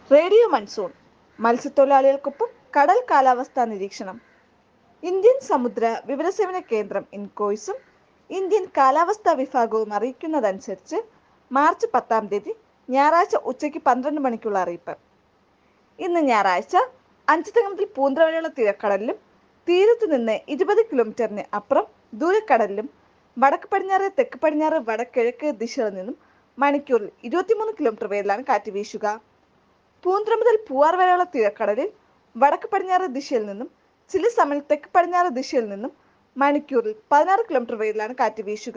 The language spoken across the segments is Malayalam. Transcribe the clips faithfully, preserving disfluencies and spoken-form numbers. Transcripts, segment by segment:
റേഡിയോ മൺസൂൺ മത്സ്യത്തൊഴിലാളികൾക്കൊപ്പം കടൽ കാലാവസ്ഥാ നിരീക്ഷണം. ഇന്ത്യൻ സമുദ്ര വിവരസേവന കേന്ദ്രം ഇൻകോയ്സും ഇന്ത്യൻ കാലാവസ്ഥാ വിഭാഗവും അറിയിക്കുന്നതനുസരിച്ച് മാർച്ച് പത്താം തീയതി ഞായറാഴ്ച ഉച്ചയ്ക്ക് പന്ത്രണ്ട് മണിക്കുള്ള അറിയിപ്പ്. ഇന്ന് ഞായറാഴ്ച അഞ്ചുതെങ്ങ് മുതൽ പൂന്തറ വരെയുള്ള തീരക്കടലിലും തീരത്ത് നിന്ന് ഇരുപത് കിലോമീറ്ററിന് അപ്പുറം ദൂരക്കടലിലും വടക്ക് പടിഞ്ഞാറ് തെക്ക് പടിഞ്ഞാറ് വടക്കിഴക്ക് ദിശകളിൽ നിന്നും മണിക്കൂറിൽ ഇരുപത്തിമൂന്ന് കിലോമീറ്റർ വേഗത്തിലാണ് കാറ്റ് വീശുക. പൂന്തറ മുതൽ പൂവാർ വരെയുള്ള തീരക്കടലിൽ വടക്ക് പടിഞ്ഞാറ് ദിശയിൽ നിന്നും ചില സമയം തെക്ക് പടിഞ്ഞാറ് ദിശയിൽ നിന്നും മണിക്കൂറിൽ പതിനാറ് കിലോമീറ്റർ വേഗത്തിലാണ് കാറ്റ് വീശുക.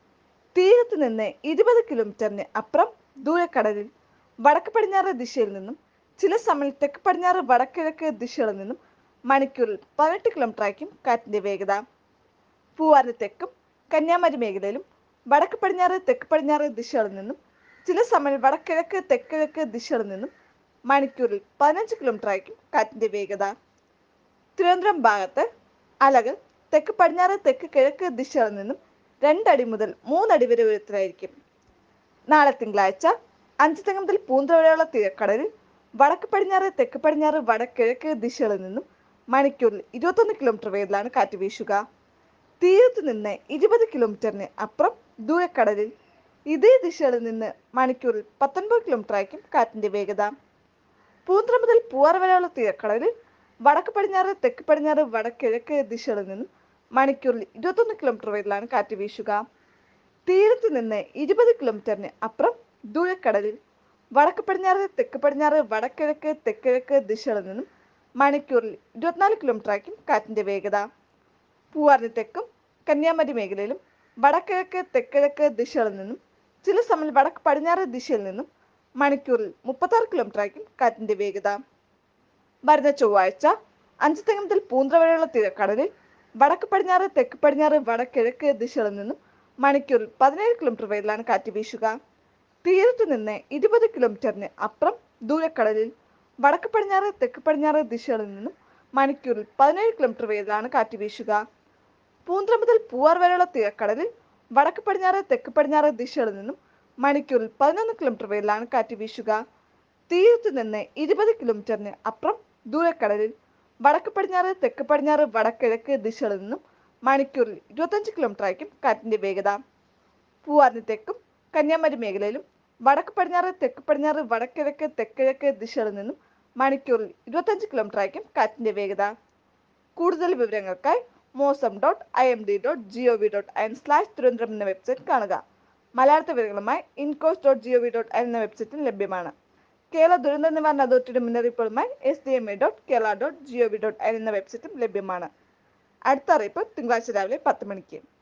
തീരത്ത് നിന്ന് ഇരുപത് കിലോമീറ്ററിന് അപ്പുറം ദൂരക്കടലിൽ വടക്ക് പടിഞ്ഞാറ് ദിശയിൽ നിന്നും ചില സമയം തെക്ക് പടിഞ്ഞാറ് വടക്കിഴക്ക് ദിശകളിൽ നിന്നും മണിക്കൂറിൽ പതിനെട്ട് കിലോമീറ്റർ ആയിരിക്കും കാറ്റിന്റെ വേഗത. പൂവാറിന് തെക്കും കന്യാകുമാരി മേഖലയിലും വടക്ക് പടിഞ്ഞാറ് തെക്ക് പടിഞ്ഞാറ് ദിശകളിൽ നിന്നും ചില സമയം വടക്കിഴക്ക് തെക്കിഴക്ക് ദിശകളിൽ നിന്നും മണിക്കൂറിൽ പതിനഞ്ച് കിലോമീറ്റർ ആയിരിക്കും കാറ്റിന്റെ വേഗത. തിരുവനന്തപുരം ഭാഗത്ത് അലകൾ തെക്ക് പടിഞ്ഞാറ് തെക്ക് കിഴക്ക് ദിശകളിൽ നിന്നും രണ്ടടി മുതൽ മൂന്നടി വരെ ഉയരത്തിലായിരിക്കും. നാളെ തിങ്കളാഴ്ച അഞ്ചുതെങ്ങ് മുതൽ പൂന്തറ വരെയുള്ള തീരക്കടലിൽ വടക്ക് പടിഞ്ഞാറ് തെക്ക് പടിഞ്ഞാറ് വടക്കിഴക്ക് ദിശകളിൽ നിന്നും മണിക്കൂറിൽ ഇരുപത്തൊന്ന് കിലോമീറ്റർ വേഗത്തിലാണ് കാറ്റ് വീശുക. തീരത്ത് നിന്ന് ഇരുപത് കിലോമീറ്ററിന് അപ്പുറം ദൂരക്കടലിൽ ഇതേ ദിശകളിൽ നിന്ന് മണിക്കൂറിൽ പത്തൊൻപത് കിലോമീറ്റർ ആയിരിക്കും കാറ്റിന്റെ വേഗത. പൂന്തറ മുതൽ പൂവാർ വരെയുള്ള തീരക്കടലിൽ വടക്ക് പടിഞ്ഞാറ് തെക്ക് പടിഞ്ഞാറ് വടക്കിഴക്ക് ദിശകളിൽ നിന്നും മണിക്കൂറിൽ ഇരുപത്തൊന്ന് കിലോമീറ്റർ വേഗത്തിലാണ് കാറ്റ് വീശുക. തീരത്ത് നിന്ന് ഇരുപത് കിലോമീറ്ററിന് അപ്പുറം ദൂരക്കടലിൽ വടക്ക് പടിഞ്ഞാറ് തെക്ക് പടിഞ്ഞാറ് വടക്കിഴക്ക് തെക്കിഴക്ക് ദിശകളിൽ നിന്നും മണിക്കൂറിൽ ഇരുപത്തിനാല് കിലോമീറ്റർ ആയിരിക്കും കാറ്റിന്റെ വേഗത. പൂവാറിന് തെക്കും കന്യാകുമാരി മേഖലയിലും വടക്കിഴക്ക് തെക്കിഴക്ക് ദിശകളിൽ നിന്നും ചില സമയം വടക്ക് പടിഞ്ഞാറ് ദിശയിൽ നിന്നും മണിക്കൂറിൽ മുപ്പത്താറ് കിലോമീറ്റർ ആയിരിക്കും കാറ്റിന്റെ വേഗത. വരുന്ന ചൊവ്വാഴ്ച അഞ്ചുതെങ്ങ് മുതൽ പൂന്തറ വരെയുള്ള തീരക്കടലിൽ വടക്ക് പടിഞ്ഞാറ് തെക്ക് പടിഞ്ഞാറ് വടക്കിഴക്ക് ദിശകളിൽ നിന്നും മണിക്കൂറിൽ പതിനേഴ് കിലോമീറ്റർ വേഗത്തിലാണ് കാറ്റ് വീശുക. തീരത്ത് നിന്ന് ഇരുപത് കിലോമീറ്ററിന് അപ്പുറം ദൂരക്കടലിൽ വടക്ക് പടിഞ്ഞാറ് തെക്ക് പടിഞ്ഞാറ് ദിശകളിൽ നിന്നും മണിക്കൂറിൽ പതിനേഴ് കിലോമീറ്റർ വേഗത്തിലാണ് കാറ്റ് വീശുക. പൂന്തറ മുതൽ പൂവാർ വരെയുള്ള തീരക്കടലിൽ വടക്ക് പടിഞ്ഞാറ് തെക്ക് പടിഞ്ഞാറ് ദിശകളിൽ നിന്നും മണിക്കൂറിൽ പതിനൊന്ന് കിലോമീറ്റർ വേഗത്തിലാണ് കാറ്റ് വീശുക. തീരത്ത് നിന്ന് ഇരുപത് കിലോമീറ്ററിന് അപ്പുറം ദൂരക്കടലിൽ വടക്ക് പടിഞ്ഞാറ് തെക്ക് പടിഞ്ഞാറ് വടക്കിഴക്ക് ദിശകളിൽ നിന്നും മണിക്കൂറിൽ ഇരുപത്തഞ്ച് കിലോമീറ്റർ ആയിരിക്കും കാറ്റിന്റെ വേഗത. പൂവാറിന് തെക്കും കന്യാകുമാരി മേഖലയിലും വടക്ക് പടിഞ്ഞാറ് തെക്ക് പടിഞ്ഞാറ് വടക്കിഴക്ക് തെക്കിഴക്ക് ദിശകളിൽ നിന്നും മണിക്കൂറിൽ ഇരുപത്തഞ്ച് കിലോമീറ്റർ ആയിരിക്കും കാറ്റിന്റെ വേഗത. കൂടുതൽ വിവരങ്ങൾക്കായി Mausam dot I M D dot G O V dot I N slash Thiruvananthapuram എന്ന വെബ്സൈറ്റ് കാണുക. മലയാളത്തെ വിവരങ്ങളുമായി INCOIS dot G O V dot I N എന്ന വെബ്സൈറ്റിൽ ലഭ്യമാണ്. കേരള ദുരന്ത നിവാരണ അതോറിറ്റിയുടെ മുന്നറിയിപ്പുകളുമായി S D M A dot Kerala dot G O V dot I N എന്ന വെബ്സൈറ്റും ലഭ്യമാണ്. അടുത്ത അറിയിപ്പ് തിങ്കളാഴ്ച രാവിലെ പത്ത് മണിക്ക്.